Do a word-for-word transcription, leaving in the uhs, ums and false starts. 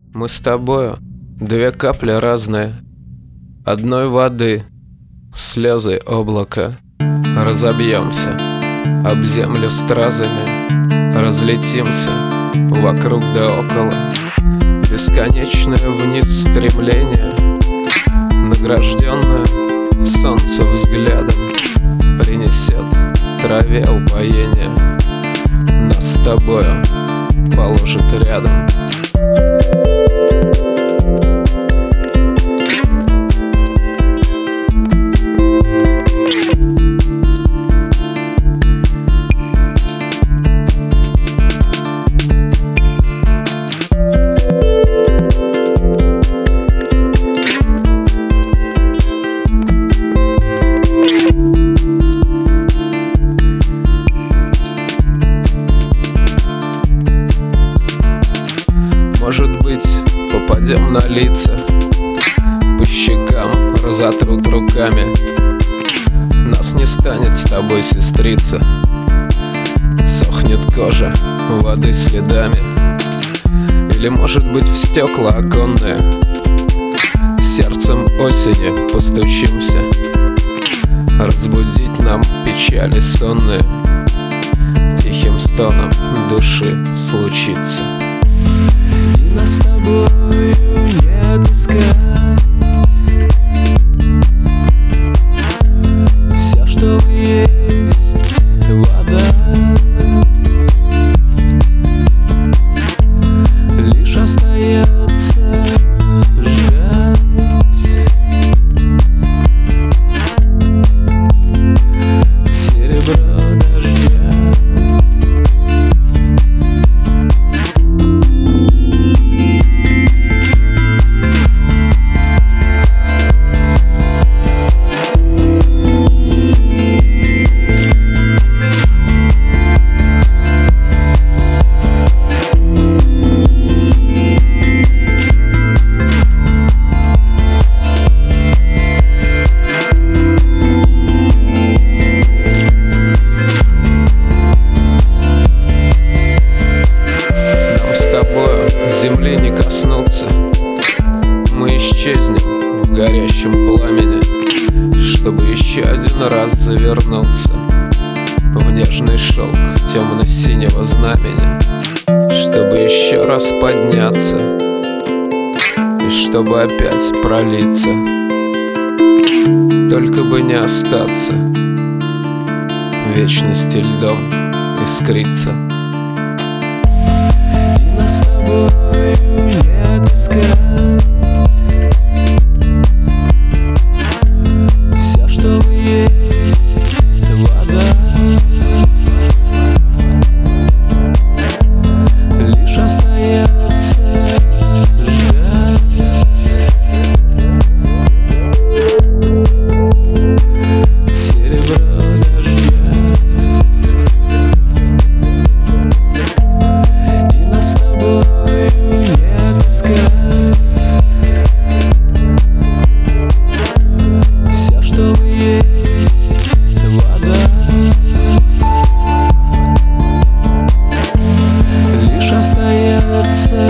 Мы с тобою две капли разные, одной воды, слезы облака. Разобьемся об землю стразами, разлетимся вокруг да около. Бесконечное вниз стремление, награжденное солнце взглядом, принесет траве упоение, нас с тобою положит рядом. Может быть, попадем на лица, по щекам разотрут руками. Нас не станет с тобой, сестрица, сохнет кожа воды следами. Или, может быть, в стекла оконные сердцем осени постучимся, разбудить нам печали сонные тихим стоном души случится. И нас с тобою не отыскать. Вся, что есть вода, лишь остается ждать серебро дождя. Земли не коснуться, мы исчезнем в горящем пламени, чтобы еще один раз завернуться в нежный шелк темно-синего знамени, чтобы еще раз подняться и чтобы опять пролиться, только бы не остаться в вечности льдом искриться. С тобою не отыскать. Вся, что есть вода, лишь остается ждать серебро дождя. Вся, что есть вода, лишь остается